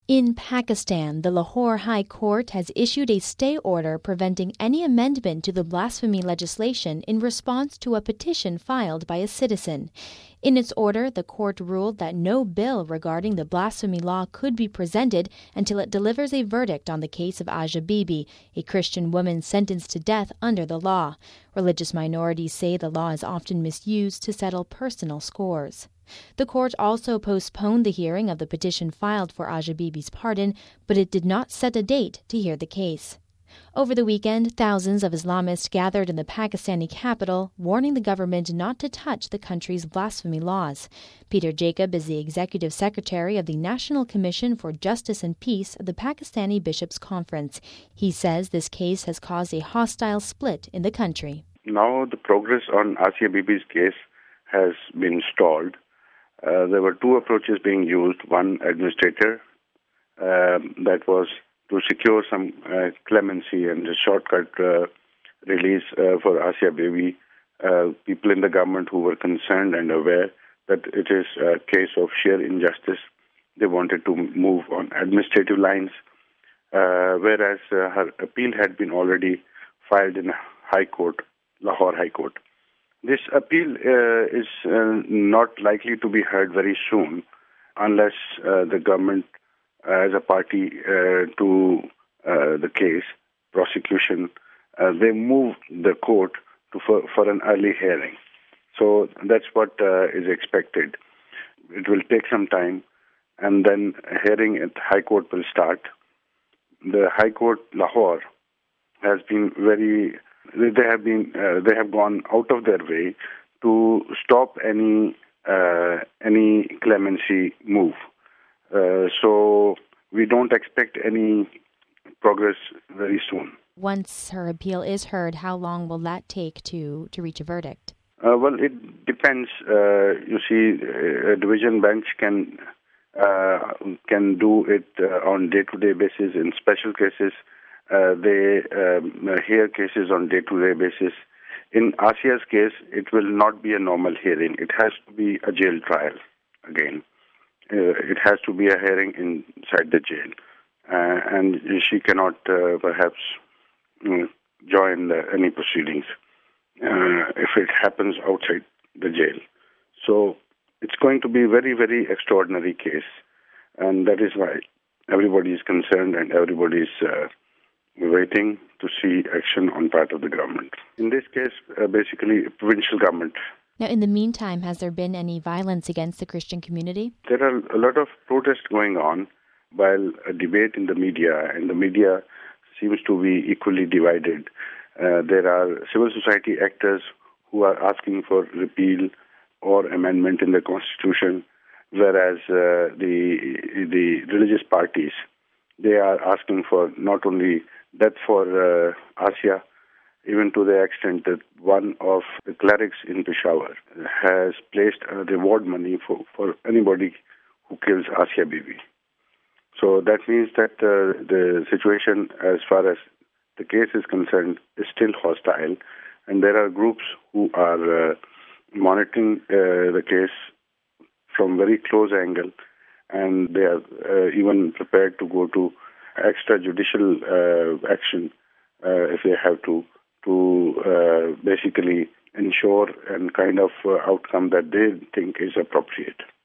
In Pakistan, the Lahore High Court has issued a stay order preventing any amendment to the blasphemy legislation in response to a petition filed by a citizen. In its order, the court ruled that no bill regarding the blasphemy law could be presented until it delivers a verdict on the case of Asia Bibi, a Christian woman sentenced to death under the law. Religious minorities say the law is often misused to settle personal scores. The court also postponed the hearing of the petition filed for Asia Bibi's pardon, but it did not set a date to hear the case. Over the weekend, thousands of Islamists gathered in the Pakistani capital, warning the government not to touch the country's blasphemy laws. Peter Jacob is the executive secretary of the National Commission for Justice and Peace of the Pakistani Bishops' Conference. He says this case has caused a hostile split in the country. Now the progress on Asia Bibi's case has been stalled. There were two approaches being used. One, administrator, that was to secure some clemency and a shortcut release for Asia Bibi. People in the government who were concerned and aware that it is a case of sheer injustice, they wanted to move on administrative lines, whereas her appeal had been already filed in High Court, Lahore High Court. This appeal is not likely to be heard very soon unless the government, as a party to the case, prosecution, they move the court for an early hearing. So that's what is expected. It will take some time, and then a hearing at High Court will start. The High Court, Lahore, has been they have gone out of their way to stop any clemency move. So we don't expect any progress very soon. Once her appeal is heard, how long will that take to reach a verdict? Well, it depends. You see, a division bench can do it on day-to-day basis. In special cases, they hear cases on day-to-day basis. In Asia's case, it will not be a normal hearing. It has to be a jail trial again. It has to be a hearing inside the jail. And she cannot perhaps join any proceedings if it happens outside the jail. So it's going to be a very, very extraordinary case. And that is why everybody is concerned and everybody is waiting to see action on part of the government. In this case, basically, provincial government. Now, in the meantime, has there been any violence against the Christian community? There are a lot of protests going on, while a debate in the media, and the media seems to be equally divided. There are civil society actors who are asking for repeal or amendment in the constitution, whereas the religious parties, they are asking for not only death for Asia, even to the extent that one of the clerics in Peshawar has placed a reward money for anybody who kills Asia Bibi. So that means that the situation as far as the case is concerned is still hostile, and there are groups who are monitoring the case from very close angle, and they are even prepared to go to extrajudicial action if they have to basically ensure a kind of outcome that they think is appropriate.